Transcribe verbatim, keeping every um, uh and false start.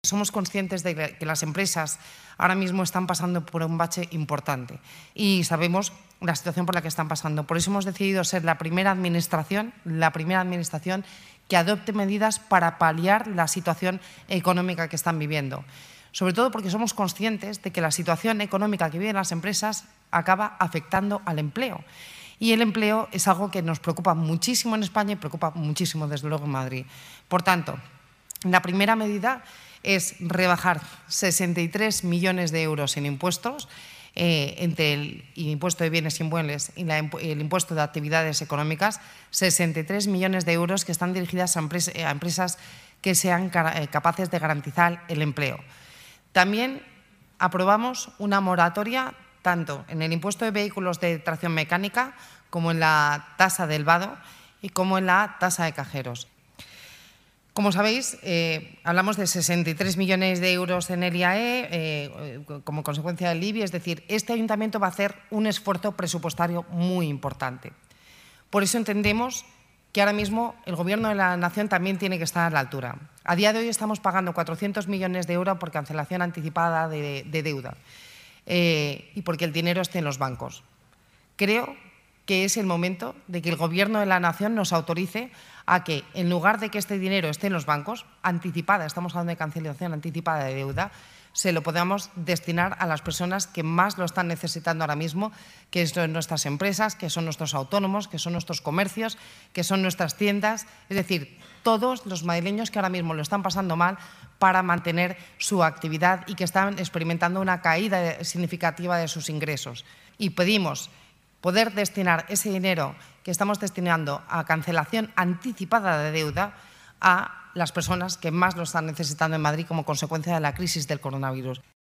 Somos conscientes de que las empresas ahora mismo están pasando por un bache importante y sabemos la situación por la que están pasando. Por eso hemos decidido ser la primera administración, la primera administración que adopte medidas para paliar la situación económica que están viviendo. Sobre todo porque somos conscientes de que la situación económica que viven las empresas acaba afectando al empleo. Y el empleo es algo que nos preocupa muchísimo en España y preocupa muchísimo, desde luego, en Madrid. Por tanto, la primera medida es rebajar sesenta y tres millones de euros en impuestos, eh, entre el impuesto de bienes inmuebles y la, el impuesto de actividades económicas, sesenta y tres millones de euros que están dirigidas a, empresa, a empresas que sean capaces de garantizar el empleo. También aprobamos una moratoria tanto en el impuesto de vehículos de tracción mecánica como en la tasa del vado y como en la tasa de cajeros. Como sabéis, eh, hablamos de sesenta y tres millones de euros en el I A E eh, como consecuencia del I B I, es decir, este ayuntamiento va a hacer un esfuerzo presupuestario muy importante. Por eso entendemos que ahora mismo el Gobierno de la Nación también tiene que estar a la altura. A día de hoy estamos pagando cuatrocientos millones de euros por cancelación anticipada de, de deuda eh, y porque el dinero esté en los bancos. Creo que es el momento de que el Gobierno de la Nación nos autorice a que, en lugar de que este dinero esté en los bancos, anticipada, estamos hablando de cancelación anticipada de deuda, se lo podamos destinar a las personas que más lo están necesitando ahora mismo, que son nuestras empresas, que son nuestros autónomos, que son nuestros comercios, que son nuestras tiendas, es decir, todos los madrileños que ahora mismo lo están pasando mal para mantener su actividad y que están experimentando una caída significativa de sus ingresos. Y pedimos poder destinar ese dinero que estamos destinando a cancelación anticipada de deuda a las personas que más lo están necesitando en Madrid como consecuencia de la crisis del coronavirus.